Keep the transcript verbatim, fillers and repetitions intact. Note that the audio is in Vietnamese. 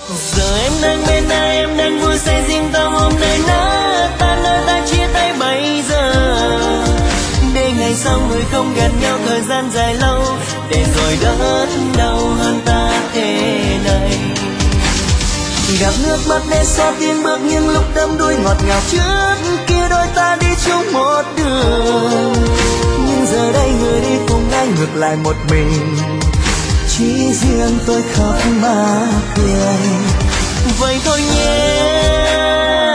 Giờ em đang bên ai, em đang vui say riêng tâm hôm nay nát tan nơi ta chia tay bây giờ. Để ngày sau người không gần nhau thời gian dài lâu, để rồi đớn đau hơn ta thế này. Gặp nước mắt để xóa tiến bước những lúc đắm đuối ngọt ngào trước kia đôi ta đi chung một đường. Nhưng giờ đây người đi cùng anh ngược lại một mình, chỉ riêng tôi khóc mà cười. Vậy thôi nhé,